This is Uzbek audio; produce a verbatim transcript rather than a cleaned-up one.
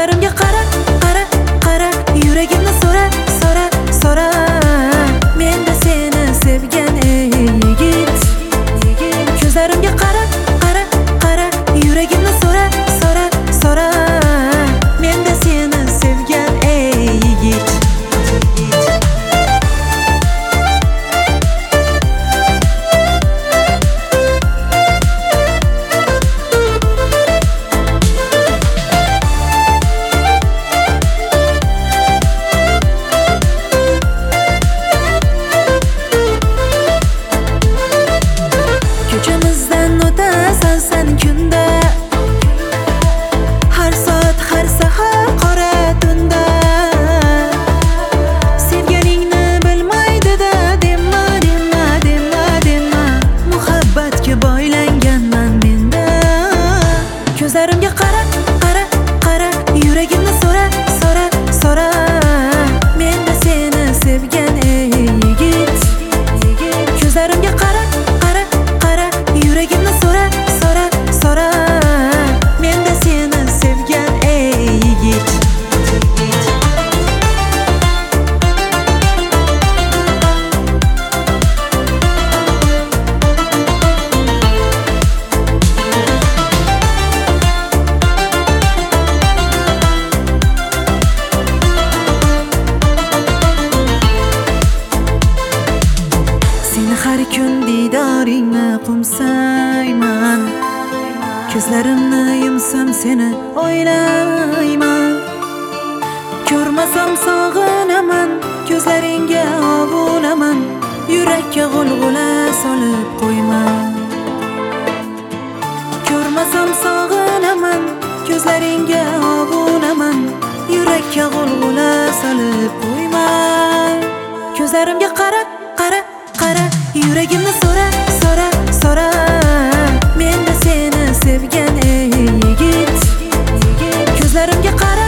Ko'zlarimga qara, qara, qara, yuragimni so'ra, so'ra, so'ra. Menda seni sevgan ey yigit. Ko'zlarimga qara, qara, qara, yuragimni so'ra, so'ra, so'ra. Menda seni sevgan ey yigit. Ko'chamizdan o'tasan sen kunda, har soat, har sahar qora tunda. Sevganingni bilmaydi-da, dema, dema, dema, dema. Muhabbatga boylanganman menda. Ko'zlarimga qara, qara, qara, yuragimni so'ra, so'ra, so'ra. Menda seni sevgan ey yigit. Ko'zlarimga qara, qara, qara, yuragimni so'ra, so'ra, so'ra. Menda seni sevgan ey yigit. Seni har kun didoringni qo'msayman. Ko'zlarimni yumsam seni o'ylayman. Ko'rmasam sog'inaman, ko'zlaringga ovunaman. Yurakka g'ulg'ula solib qo'yma. Ko'rmasam sog'inaman, ko'zlaringga ovunaman. Yurakka g'ulg'ula solib qo'yma. Ko'zlarimga qara, qara, qara, yuragimni so'ra, so'ra, so'ra. Menda seni sevgan ey yigit. Ko'zlarimga qara,